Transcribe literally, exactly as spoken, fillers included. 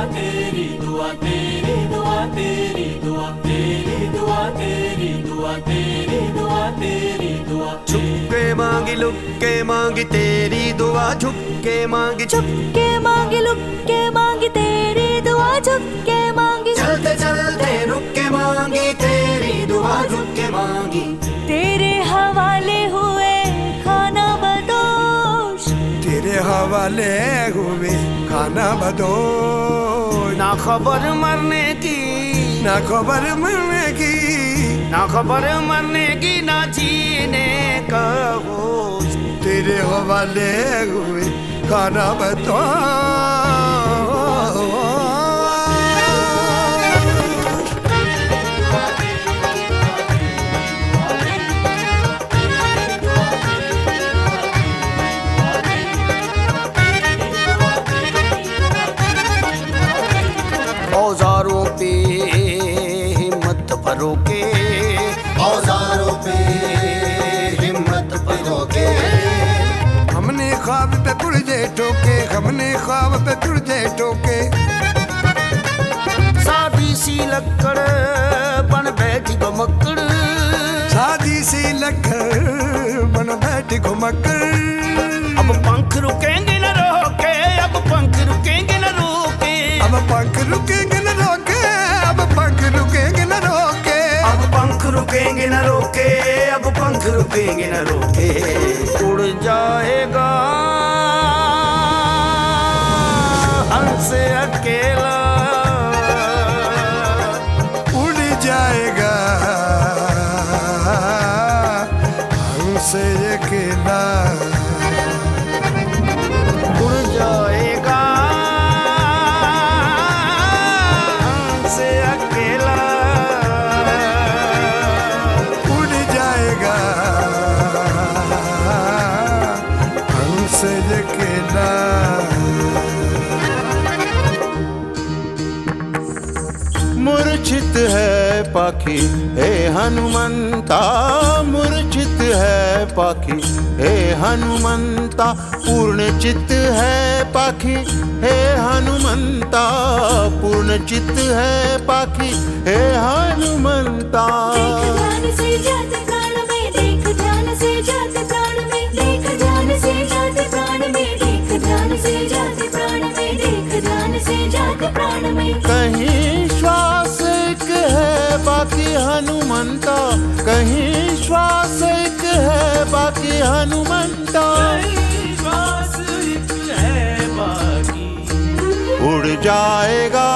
तेरी दुआ तेरी दुआ तेरी दुआ तेरी दुआ तेरी दुआ तेरी दुआ तेरी दुआ झुक के मांगी लुक के मांगी तेरी दुआ झुक के मांगी झुक के मांगी लुक के मांगी तेरी दुआ झुक के मांगी चलते चलते रुक के मांगी तेरी दुआ झुक के मांगी तेरे हवाले हुए खाना बदोश तेरे हवाले हुए खाना बदोश ना खबर मरने की ना खबर मरने की ना खबर मरने की ना जीने का होश तेरे हवाले हुए खाना बदोश औजारों पे हिम्मत भरो के औजारों पे हिम्मत भरोगे हमने ख्वाब पे पुरजे ठोके हमने ख्वाब पे पुरजे ठोके सादी सी लकड़ बन बैठी घुमक्कड़ सादी सी लकड़ बन बैठी घुमक्कड़ अब पंख रुकेंगे न रोके अब पंख रुकेंगे न रोके अब पंख रुकेंगे न रोके अब पंख रुकेंगे न रोके अब पंख रुकेंगे न रोके अब पंख रुकेंगे न रोके उड़ जाएगा हंस अकेला उड़ जाएगा हमसे अकेला उड़ जाएगा हमसे अकेला उड़ जाएगा हमसे अकेला मूर्छित है पाखी हे हनुमंता मूर्छित है पाखी हे हनुमंता पूर्ण चित्त है पाखी हे हनुमंता पूर्ण चित्त है पाखी हे हनुमंता देख ध्यान से जाते प्राण में देख ध्यान से जाते प्राण में देख ध्यान से जाते प्राण में देख ध्यान से जाते प्राण में देख ध्यान से जाते प्राण में कहीं श्वास एक है बाकी हनुमंता कहीं श्वास एक है बाकी हनुमंता श्वास एक है बाकी उड़ जाएगा